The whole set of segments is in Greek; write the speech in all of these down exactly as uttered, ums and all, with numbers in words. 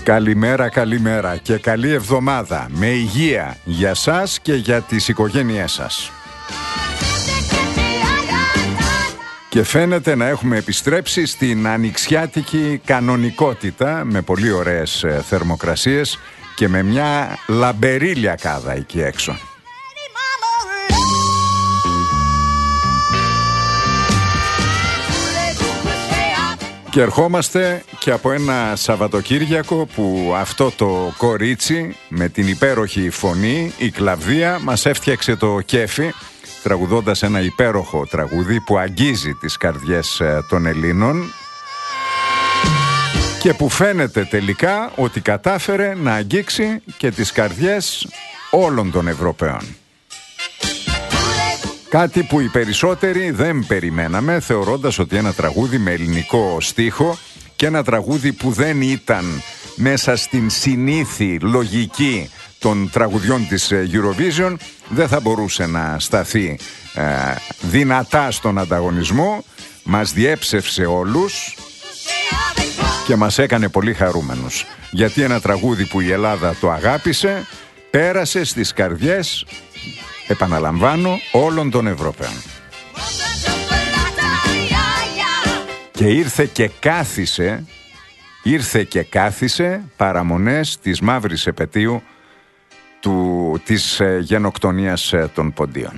Καλημέρα, καλημέρα και καλή εβδομάδα με υγεία για σας και για τις οικογένειές σας. Και φαίνεται να έχουμε επιστρέψει στην ανοιξιάτικη κανονικότητα με πολύ ωραίες θερμοκρασίες και με μια λαμπερή λιακάδα εκεί έξω. Και ερχόμαστε και από ένα Σαββατοκύριακο που αυτό το κορίτσι με την υπέροχη φωνή, η Κλαβδία, μας έφτιαξε το κέφι τραγουδώντας ένα υπέροχο τραγούδι που αγγίζει τις καρδιές των Ελλήνων και που φαίνεται τελικά ότι κατάφερε να αγγίξει και τις καρδιές όλων των Ευρωπαίων. Κάτι που οι περισσότεροι δεν περιμέναμε, θεωρώντας ότι ένα τραγούδι με ελληνικό στίχο και ένα τραγούδι που δεν ήταν μέσα στην συνήθη λογική των τραγουδιών της Eurovision δεν θα μπορούσε να σταθεί ε, δυνατά στον ανταγωνισμό. Μας διέψευσε όλους και μας έκανε πολύ χαρούμενους, γιατί ένα τραγούδι που η Ελλάδα το αγάπησε πέρασε στις καρδιές, επαναλαμβάνω, όλων των Ευρωπαίων. Και ήρθε και κάθισε, ήρθε και κάθισε παραμονές της μαύρης επετείου του, της ε, γενοκτονίας ε, των Ποντίων.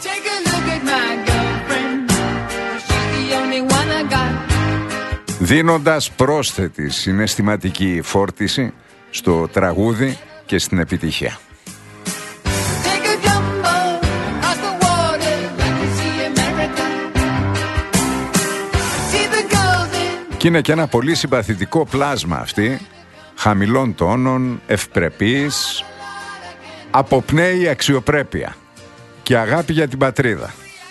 Δίνοντας πρόσθετη συναισθηματική φόρτιση στο τραγούδι και στην επιτυχία. Και είναι και ένα πολύ συμπαθητικό πλάσμα αυτή, χαμηλών τόνων, ευπρεπής, αποπνέει αξιοπρέπεια και αγάπη για την πατρίδα.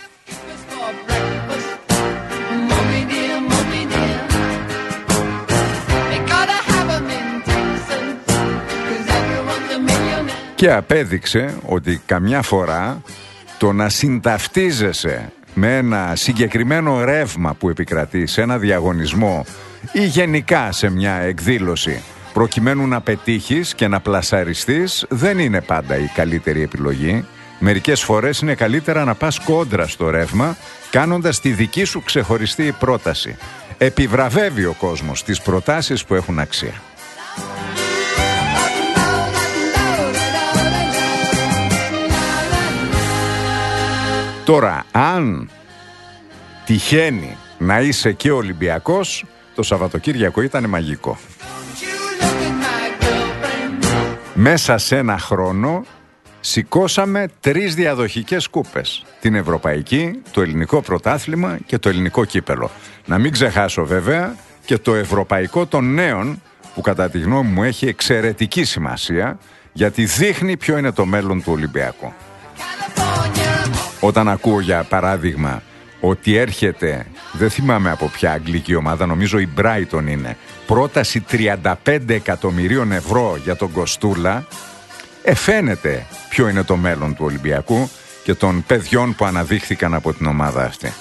Και απέδειξε ότι καμιά φορά το να συνταυτίζεσαι με ένα συγκεκριμένο ρεύμα που επικρατεί σε ένα διαγωνισμό ή γενικά σε μια εκδήλωση προκειμένου να πετύχεις και να πλασαριστείς δεν είναι πάντα η καλύτερη επιλογή. Μερικές φορές είναι καλύτερα να πας κόντρα στο ρεύμα κάνοντας τη δική σου ξεχωριστή πρόταση. Επιβραβεύει ο κόσμος τις προτάσεις που έχουν αξία. Τώρα, αν τυχαίνει να είσαι και Ολυμπιακός, το Σαββατοκύριακο ήταν μαγικό. Μέσα σε ένα χρόνο σηκώσαμε τρεις διαδοχικές κούπες. Την Ευρωπαϊκή, το Ελληνικό Πρωτάθλημα και το Ελληνικό Κύπελο. Να μην ξεχάσω βέβαια και το Ευρωπαϊκό των Νέων, που κατά τη γνώμη μου έχει εξαιρετική σημασία, γιατί δείχνει ποιο είναι το μέλλον του Ολυμπιακού. Όταν ακούω για παράδειγμα ότι έρχεται, δεν θυμάμαι από ποια αγγλική ομάδα, νομίζω η Brighton είναι, πρόταση τριάντα πέντε εκατομμυρίων ευρώ για τον Κοστούλα, εφαίνεται ποιο είναι το μέλλον του Ολυμπιακού και των παιδιών που αναδείχθηκαν από την ομάδα αυτή.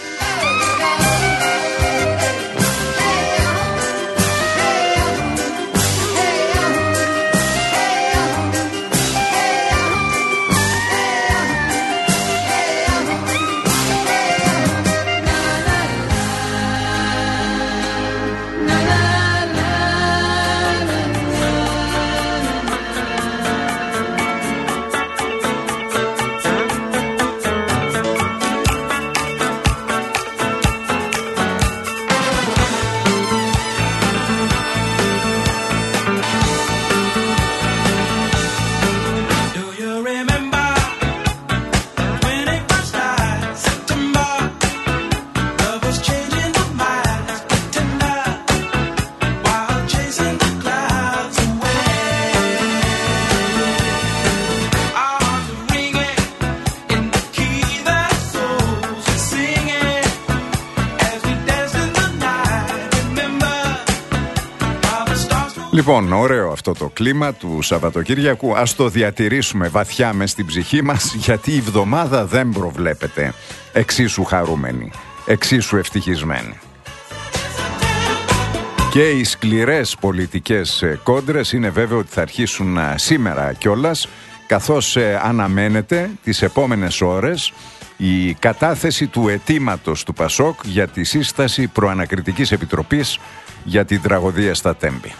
Λοιπόν, ωραίο αυτό το κλίμα του Σαββατοκύριακου. Ας το διατηρήσουμε βαθιά μες στην ψυχή μας, γιατί η εβδομάδα δεν προβλέπεται εξίσου χαρούμενη, εξίσου ευτυχισμένη. Και οι σκληρές πολιτικές κόντρες είναι βέβαιο ότι θα αρχίσουν σήμερα κιόλας, καθώς αναμένεται τις επόμενες ώρες η κατάθεση του αιτήματος του Πασόκ για τη σύσταση προανακριτικής επιτροπής για την τραγωδία στα Τέμπη.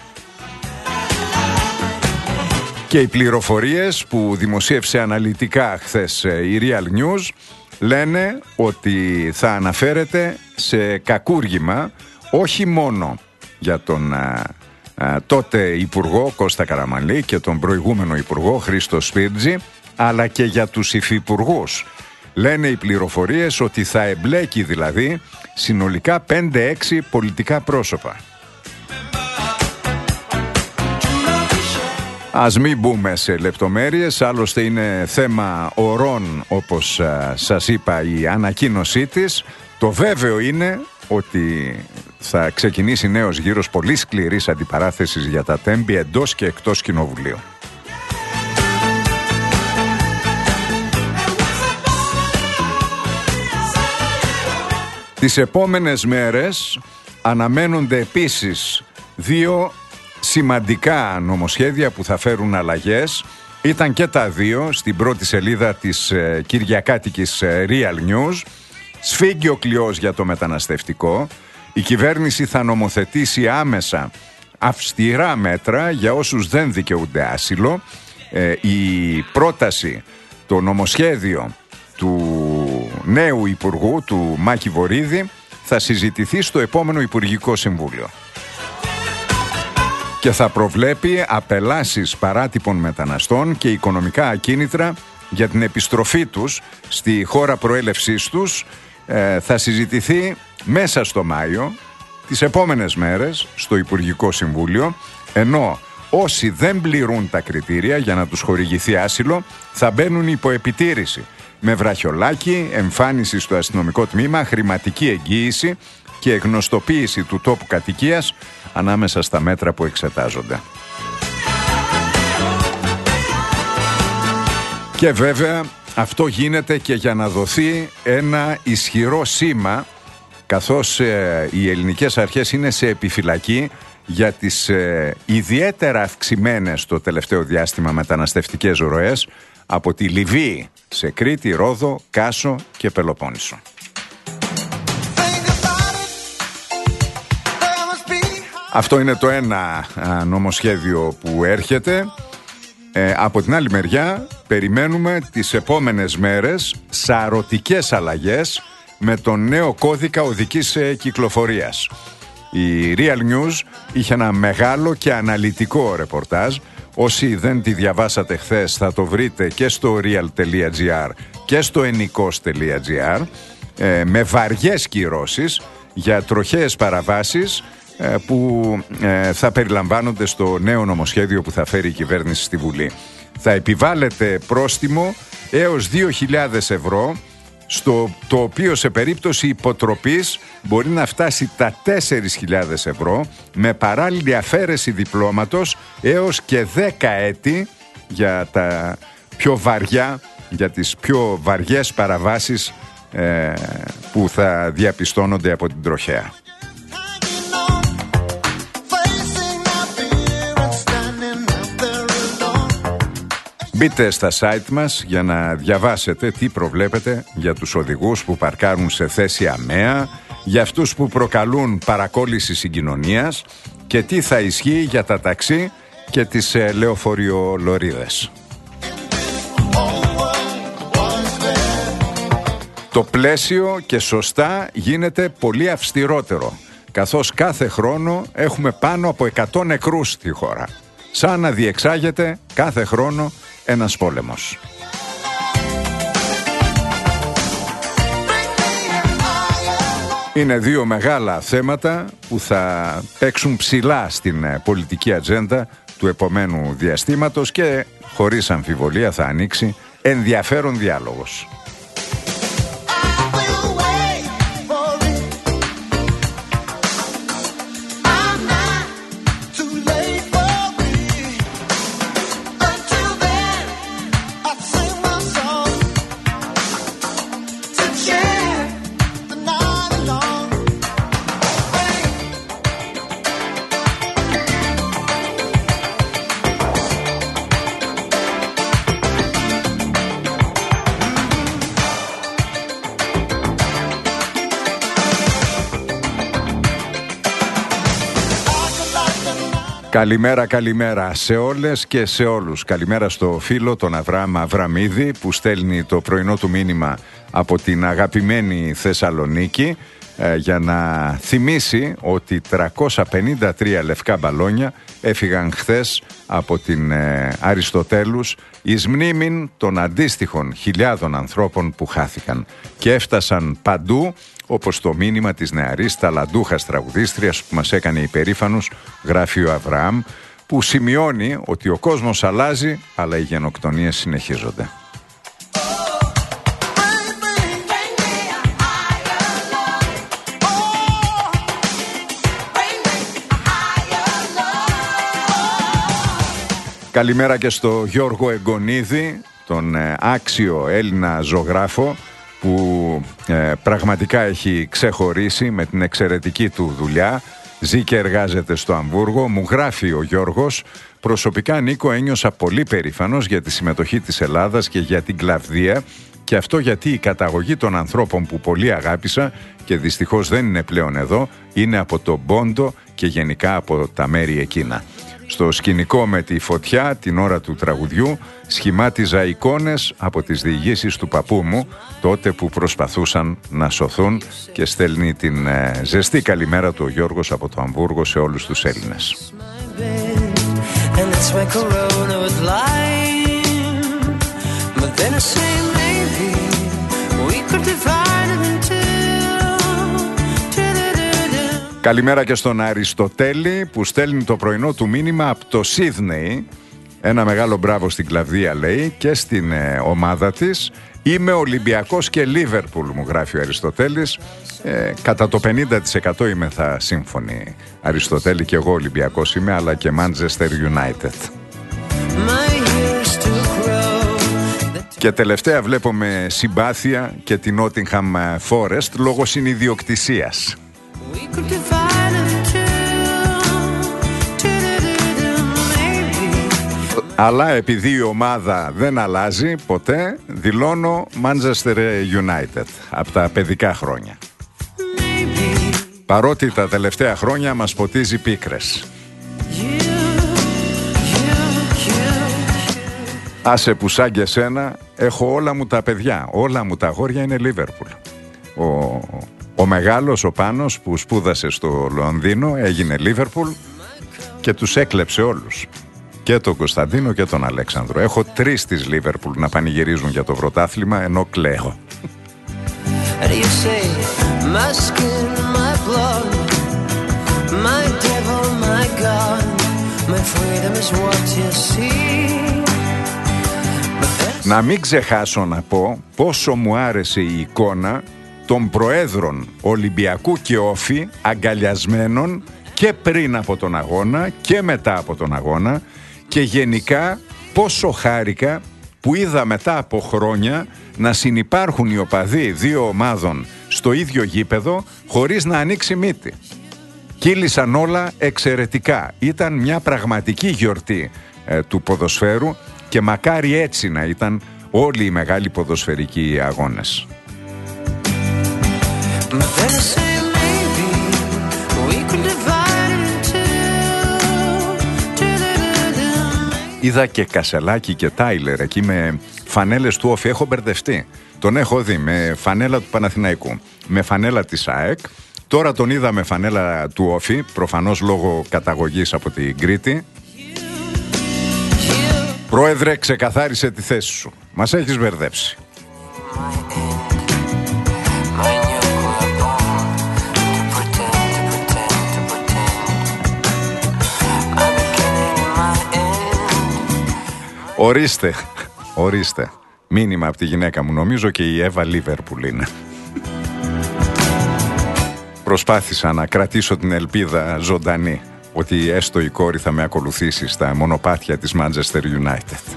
Και οι πληροφορίες που δημοσίευσε αναλυτικά χθες η Real News λένε ότι θα αναφέρεται σε κακούργημα όχι μόνο για τον α, α, τότε Υπουργό Κώστα Καραμανλή και τον προηγούμενο Υπουργό Χρήστο Σπίρτζη, αλλά και για τους υφυπουργούς. Λένε οι πληροφορίες ότι θα εμπλέκει δηλαδή συνολικά πέντε έξι πολιτικά πρόσωπα. Ας μην μπούμε σε λεπτομέρειες, άλλωστε είναι θέμα ωρών, όπως α, σας είπα, η ανακοίνωσή της. Το βέβαιο είναι ότι θα ξεκινήσει νέος γύρος πολύ σκληρής αντιπαράθεσης για τα Τέμπη εντός και εκτός κοινοβουλίου. Τις επόμενες μέρες αναμένονται επίσης δύο σημαντικά νομοσχέδια που θα φέρουν αλλαγές. Ήταν και τα δύο στην πρώτη σελίδα της ε, κυριακάτικης ε, Real News. Σφίγγει ο κλειός για το μεταναστευτικό. Η κυβέρνηση θα νομοθετήσει άμεσα αυστηρά μέτρα για όσους δεν δικαιούνται άσυλο. Ε, η πρόταση, το νομοσχέδιο του νέου Υπουργού, του Μάκη Βορίδη, θα συζητηθεί στο επόμενο Υπουργικό Συμβούλιο και θα προβλέπει απελάσεις παράτυπων μεταναστών και οικονομικά ακίνητρα για την επιστροφή τους στη χώρα προέλευσής τους. Ε, θα συζητηθεί μέσα στο Μάιο, τις επόμενες μέρες, στο Υπουργικό Συμβούλιο, ενώ όσοι δεν πληρούν τα κριτήρια για να τους χορηγηθεί άσυλο θα μπαίνουν υπό επιτήρηση με βραχιολάκι, εμφάνιση στο αστυνομικό τμήμα, χρηματική εγγύηση και γνωστοποίηση του τόπου κατοικίας ανάμεσα στα μέτρα που εξετάζονται. Και βέβαια αυτό γίνεται και για να δοθεί ένα ισχυρό σήμα, καθώς ε, οι ελληνικές αρχές είναι σε επιφυλακή για τις ε, ιδιαίτερα αυξημένες το τελευταίο διάστημα μεταναστευτικές ροές από τη Λιβύη σε Κρήτη, Ρόδο, Κάσο και Πελοπόννησο. Αυτό είναι το ένα α, νομοσχέδιο που έρχεται. Ε, από την άλλη μεριά περιμένουμε τις επόμενες μέρες σαρωτικές αλλαγές με τον νέο κώδικα οδικής ε, κυκλοφορίας. Η Real News είχε ένα μεγάλο και αναλυτικό ρεπορτάζ. Όσοι δεν τη διαβάσατε χθες θα το βρείτε και στο real.gr και στο enikos.gr ε, με βαριές κυρώσεις για τροχαίες παραβάσεις ε, που ε, θα περιλαμβάνονται στο νέο νομοσχέδιο που θα φέρει η κυβέρνηση στη Βουλή. Θα επιβάλλεται πρόστιμο έως δύο χιλιάδες ευρώ, στο το οποίο σε περίπτωση υποτροπής μπορεί να φτάσει τα τέσσερις χιλιάδες ευρώ, με παράλληλη αφαίρεση διπλώματος έως και δέκα έτη για τα πιο βαριά, για τις πιο βαριές παραβάσεις ε, που θα διαπιστώνονται από την τροχέα. Μπείτε στα site μας για να διαβάσετε τι προβλέπετε για τους οδηγούς που παρκάρουν σε θέση αμαία, για αυτούς που προκαλούν παρακόλληση συγκοινωνίας και τι θα ισχύει για τα ταξί και τις ε, λεωφοριολωρίδες. Το πλαίσιο και σωστά γίνεται πολύ αυστηρότερο, καθώς κάθε χρόνο έχουμε πάνω από εκατό νεκρούς στη χώρα. Σαν να διεξάγεται κάθε χρόνο ένας πόλεμος. Είναι δύο μεγάλα θέματα που θα παίξουν ψηλά στην πολιτική ατζέντα του επομένου διαστήματος και χωρίς αμφιβολία θα ανοίξει ενδιαφέρον διάλογος. Καλημέρα, καλημέρα σε όλες και σε όλους. Καλημέρα στο φίλο τον Αβραάμ Αβραμίδη που στέλνει το πρωινό του μήνυμα από την αγαπημένη Θεσσαλονίκη ε, για να θυμίσει ότι τριακόσια πενήντα τρία λευκά μπαλόνια έφυγαν χθες από την ε, Αριστοτέλους εις μνήμην των αντίστοιχων χιλιάδων ανθρώπων που χάθηκαν και έφτασαν παντού, όπως το μήνυμα της νεαρής ταλαντούχας τραγουδίστριας που μας έκανε υπερήφανους, γράφει ο Αβραάμ, που σημειώνει ότι ο κόσμος αλλάζει, αλλά οι γενοκτονίες συνεχίζονται. Καλημέρα και στο Γιώργο Εγκονίδη, τον ε, άξιο Έλληνα ζωγράφο, που ε, πραγματικά έχει ξεχωρίσει με την εξαιρετική του δουλειά. Ζει και εργάζεται στο Αμβούργο. Μου γράφει ο Γιώργος: προσωπικά, Νίκο, ένιωσα πολύ περήφανος για τη συμμετοχή της Ελλάδας και για την Κλαβδία, και αυτό γιατί η καταγωγή των ανθρώπων που πολύ αγάπησα και δυστυχώς δεν είναι πλέον εδώ, είναι από τον Πόντο και γενικά από τα μέρη εκείνα. Στο σκηνικό με τη φωτιά την ώρα του τραγουδιού σχημάτιζα εικόνες από τις διηγήσεις του παππού μου τότε που προσπαθούσαν να σωθούν, και στέλνει την ε, ζεστή καλημέρα του ο Γιώργος από το Αμβούργο σε όλους τους Έλληνες. Καλημέρα και στον Αριστοτέλη που στέλνει το πρωινό του μήνυμα από το Σίδνεϊ. Ένα μεγάλο μπράβο στην Κλαβδία, λέει, και στην ε, ομάδα της. Είμαι Ολυμπιακός και Λίβερπουλ, μου γράφει ο Αριστοτέλης. Ε, κατά το πενήντα τοις εκατό είμαι θα σύμφωνοι, Αριστοτέλη, και εγώ Ολυμπιακός είμαι, αλλά και Manchester United. Και τελευταία βλέπουμε συμπάθεια και την Nottingham Forest λόγω συνιδιοκτησίας. Αλλά επειδή η ομάδα δεν αλλάζει ποτέ, δηλώνω Manchester United από τα παιδικά χρόνια. Παρότι τα τελευταία χρόνια μας ποτίζει πίκρες. Άσε που σαν και σένα έχω όλα μου τα παιδιά, όλα μου τα αγόρια είναι Λίβερπουλ. Ο, ο μεγάλος, ο Πάνος, που σπούδασε στο Λονδίνο, έγινε Λίβερπουλ και τους έκλεψε όλους. Και τον Κωνσταντίνο και τον Αλέξανδρο. Έχω τρεις της Λίβερπουλ να πανηγυρίζουν για το πρωτάθλημα, ενώ κλαίω. Να μην ξεχάσω να πω πόσο μου άρεσε η εικόνα των προέδρων Ολυμπιακού και Όφη αγκαλιασμένων και πριν από τον αγώνα και μετά από τον αγώνα, και γενικά πόσο χάρηκα που είδα μετά από χρόνια να συνυπάρχουν οι οπαδοί δύο ομάδων στο ίδιο γήπεδο χωρίς να ανοίξει μύτη. Κύλησαν όλα εξαιρετικά. Ήταν μια πραγματική γιορτή ε, του ποδοσφαίρου, και μακάρι έτσι να ήταν όλοι οι μεγάλοι ποδοσφαιρικοί αγώνες. Είδα και Κασελάκη και Τάιλερ εκεί με φανέλες του Όφη. Έχω μπερδευτεί. Τον έχω δει με φανέλα του Παναθηναϊκού, με φανέλα της ΑΕΚ. Τώρα τον είδα με φανέλα του Όφη, προφανώς λόγω καταγωγής από την Κρήτη. Πρόεδρε, ξεκαθάρισε τη θέση σου. Μας έχεις μπερδέψει. Ορίστε, ορίστε. Μήνυμα από τη γυναίκα μου, νομίζω και η Εύα Λίβερπουλ είναι. Προσπάθησα να κρατήσω την ελπίδα ζωντανή ότι έστω η κόρη θα με ακολουθήσει στα μονοπάτια της Manchester United.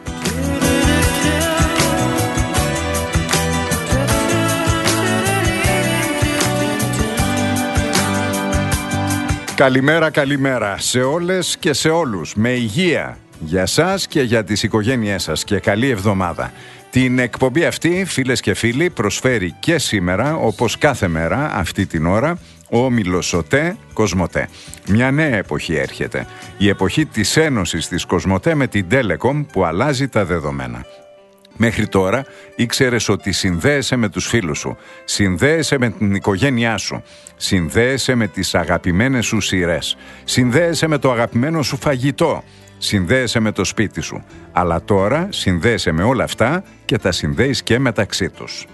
Καλημέρα, καλημέρα σε όλες και σε όλους. Με υγεία για σας και για τις οικογένειές σας, και καλή εβδομάδα. Την εκπομπή αυτή, φίλες και φίλοι, προσφέρει και σήμερα, όπως κάθε μέρα αυτή την ώρα, ο όμιλος ΟΤΕ Κοσμοτέ. Μια νέα εποχή έρχεται. Η εποχή της ένωσης της Κοσμοτέ με την Telecom που αλλάζει τα δεδομένα. Μέχρι τώρα ήξερες ότι συνδέεσαι με τους φίλους σου, συνδέεσαι με την οικογένειά σου, συνδέεσαι με τις αγαπημένες σου σειρές, συνδέεσαι με το αγαπημένο σου φαγητό, συνδέεσαι με το σπίτι σου. Αλλά τώρα συνδέεσαι με όλα αυτά και τα συνδέεις και μεταξύ τους.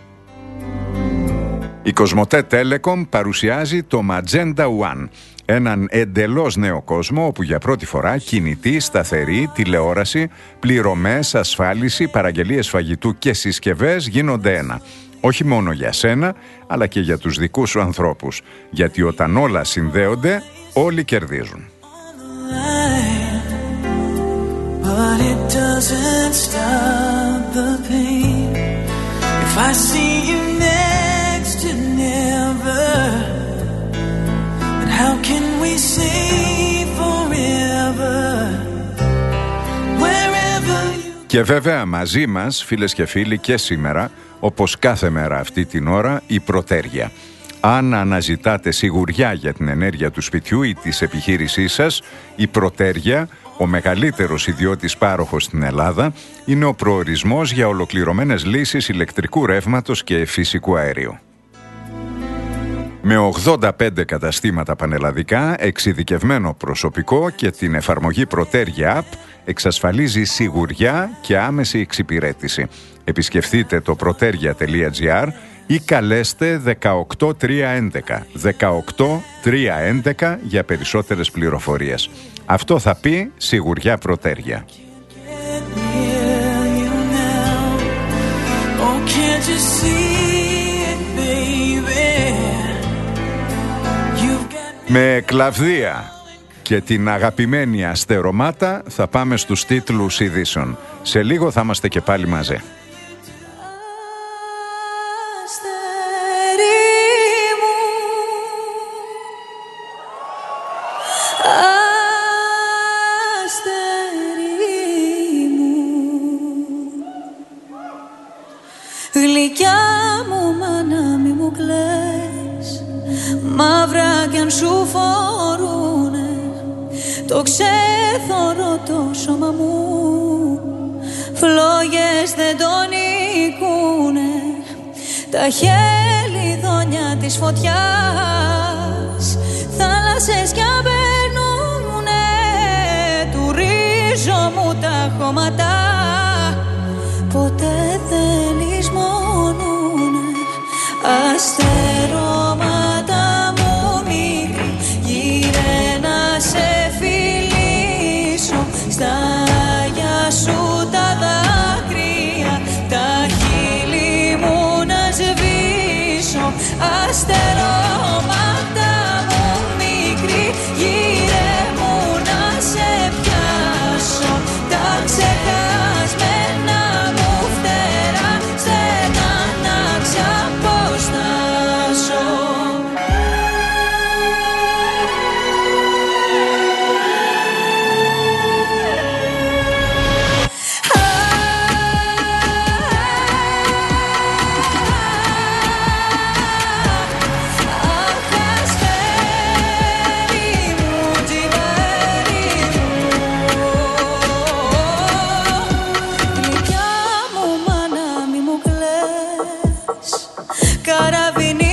Η Κοσμοτέ Telecom παρουσιάζει το Magenta One, έναν εντελώς νέο κόσμο όπου για πρώτη φορά κινητή, σταθερή, τηλεόραση, πληρωμές, ασφάλιση, παραγγελίες φαγητού και συσκευές γίνονται ένα. Όχι μόνο για σένα, αλλά και για τους δικούς σου ανθρώπους. Γιατί όταν όλα συνδέονται, όλοι κερδίζουν. But it doesn't stop the pain. If I see you next to never, then how can we say forever? Wherever you... Και βέβαια μαζί μας, φίλες και φίλοι, και σήμερα, όπως κάθε μέρα αυτή την ώρα, η Προτέργεια. Αν αναζητάτε σιγουριά για την ενέργεια του σπιτιού ή της επιχείρησής σας, η Προτέργεια, ο μεγαλύτερος ιδιώτης πάροχος στην Ελλάδα, είναι ο προορισμός για ολοκληρωμένες λύσεις ηλεκτρικού ρεύματος και φυσικού αερίου. Με ογδόντα πέντε καταστήματα πανελλαδικά, εξειδικευμένο προσωπικό και την εφαρμογή Προτέργεια App, εξασφαλίζει σιγουριά και άμεση εξυπηρέτηση. Επισκεφτείτε το protergia τελεία gr ή καλέστε δεκαοκτώ τριακόσια έντεκα δεκαοκτώ τριακόσια έντεκα για περισσότερες πληροφορίες. Αυτό θα πει σιγουριά Προτέργεια. Με Κλαβδία και την αγαπημένη Αστερομάτα θα πάμε στους τίτλους ειδήσεων. Σε λίγο θα είμαστε και πάλι μαζί. Γλυκιά μου μάνα μη μου κλαις, μαύρα κι αν σου φορούνε, το ξέθωρο το σώμα μου, φλόγες δεν τον νικούνε, τα χελιδόνια της φωτιάς, θάλασσες κι απέρνουνε, του ρίζο μου τα χώματα, ποτέ δεν λησμονούνε. Αστερώματα μου μικρή, γύρε να σε φιλήσω, στα άγια σου τα δάκρυα, τα χείλη μου να σβήσω. Αστερώματα μου μικρή, γύρε μου να σε πιάσω, τα ξεχασμένα Καραβινί